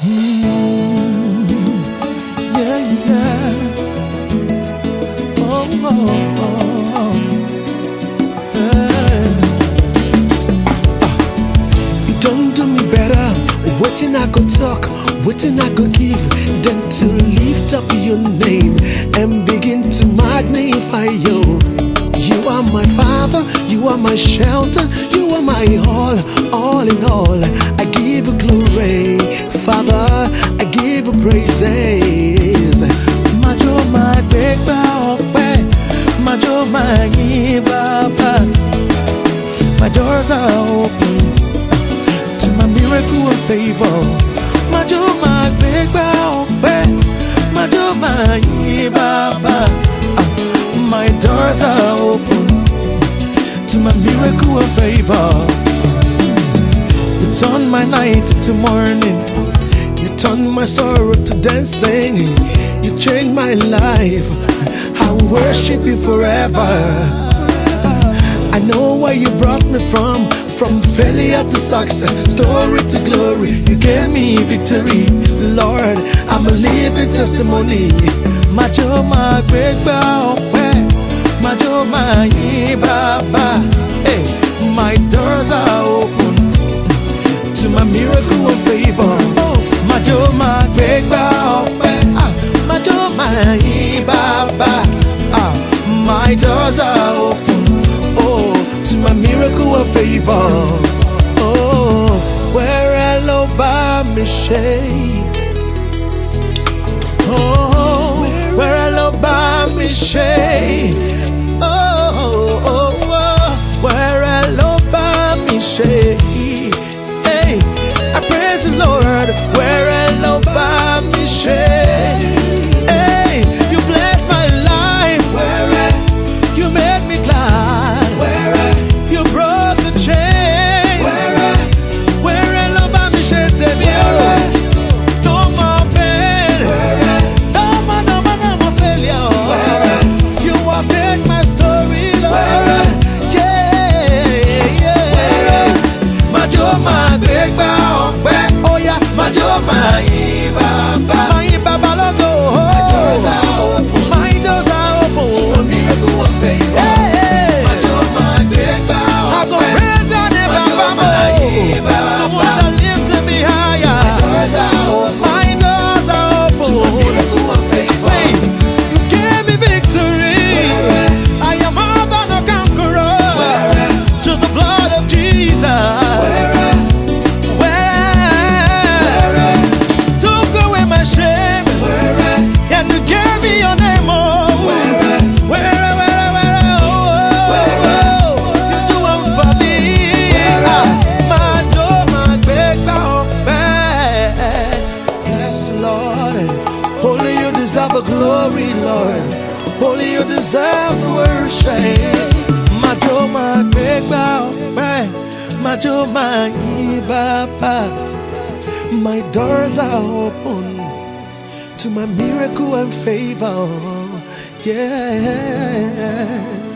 Yeah, yeah. Oh, oh, oh. Yeah. You don't do me better. Waiting I go talk, waiting I go give, then to lift up your name and begin to magnify you. You are my Father, you are my shelter, you are my all in all. I give you glory, Father, I give you praises. Majo my big bow, Majo my baba. My doors are open to my miracle and favor. Majo my big bow, Majo my baba. My doors are open to my miracle and favor. You turn my night to morning. You turn my sorrow to dancing. You changed my life. I worship you forever. I know where you brought me from failure to success, story to glory. You gave me victory, Lord. I'm a living testimony. Majo my big bow, Majo my baba. Hey, my doors are open to my miracle and favor. Oh, Majo my big bow, Majo my baba. My doors are open, oh, to my miracle and favor. Oh, where hello by me shade. Oh, where hello by me shade. Where I love by me shade. Hey, I praise the Lord. Where I love by me shade. Hey, you bless my life. Where you made me glad. Where you broke the chain. Where I love by me shade. Tell me no more pain. No more failure. You have made my story, Lord. My big bow, oh yeah, Majo my baba logo. My doors are open, my doors are open to a miracle of favor. Hey, Majo my big bow, I go raise your name, Baba. The one that lifted me higher. My doors are open to a miracle of favor. Say, you gave me victory. I am more than a conqueror. Just the blood of Jesus. Holy, you deserve the glory, Lord. Holy, you deserve the worship. Majo my big bow, Majo my baba. My doors are open to my miracle and favor. Yeah.